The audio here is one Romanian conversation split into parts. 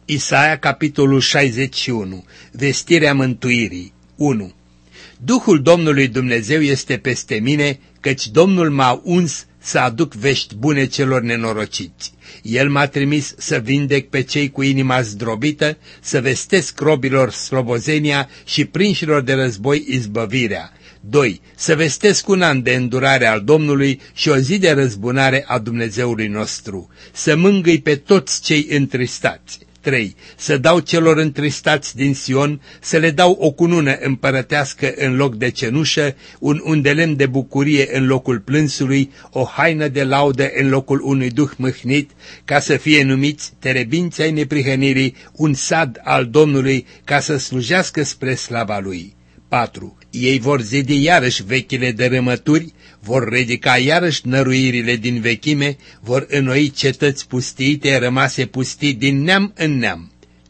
Isaia, capitolul 61. Vestirea mântuirii. 1. Duhul Domnului Dumnezeu este peste mine, căci Domnul m-a uns să aduc vești bune celor nenorociți. El m-a trimis să vindec pe cei cu inima zdrobită, să vestesc robilor slobozenia și prinșilor de război izbăvirea. 2. Să vestesc un an de îndurare al Domnului și o zi de răzbunare a Dumnezeului nostru. Să mângâi pe toți cei întristați. 3. Să dau celor întristați din Sion, să le dau o cunună împărătească în loc de cenușă, un undelem de bucurie în locul plânsului, o haină de laudă în locul unui duh mâhnit, ca să fie numiți terebinți ai neprihănirii, un sad al Domnului, ca să slujească spre slava Lui. 4. Ei vor zidi iarăși vechile dărâmături, vor ridica iarăși năruirile din vechime, vor înnoi cetăți pustiite, rămase pustii din neam în neam.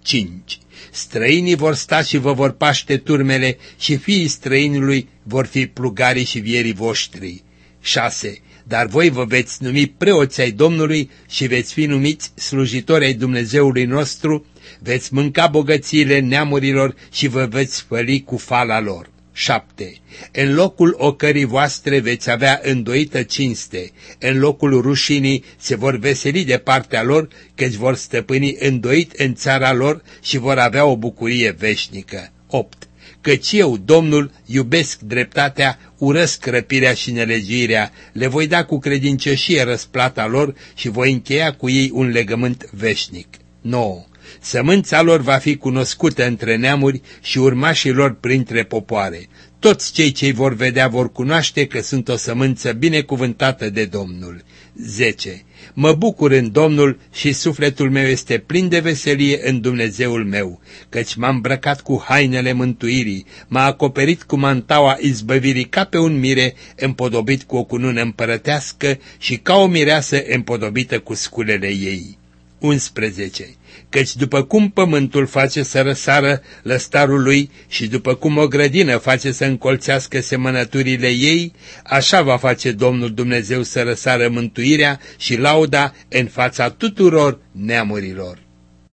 5. Străinii vor sta și vă vor paște turmele și fiii străinului vor fi plugarii și vierii voștri. 6. Dar voi vă veți numi preoți ai Domnului și veți fi numiți slujitori ai Dumnezeului nostru, veți mânca bogățiile neamurilor și vă veți făli cu fala lor. 7. În locul ocării voastre veți avea îndoită cinste, în locul rușinii se vor veseli de partea lor, căci vor stăpâni îndoit în țara lor și vor avea o bucurie veșnică. 8. Căci eu, Domnul, iubesc dreptatea, urăsc răpirea și nelegiuirea, le voi da cu credincioșie răsplata lor și voi încheia cu ei un legământ veșnic. 9. Sămânța lor va fi cunoscută între neamuri și urmașii lor printre popoare. Toți cei ce vor vedea vor cunoaște că sunt o sămânță binecuvântată de Domnul. 10. Mă bucur în Domnul și sufletul meu este plin de veselie în Dumnezeul meu, căci m-a îmbrăcat cu hainele mântuirii, m-a acoperit cu mantaua izbăvirii ca pe un mire împodobit cu o cunună împărătească și ca o mireasă împodobită cu sculele ei. 11. Căci după cum pământul face să răsară lăstarul lui și după cum o grădină face să încolțească semănăturile ei, așa va face Domnul Dumnezeu să răsară mântuirea și lauda în fața tuturor neamurilor.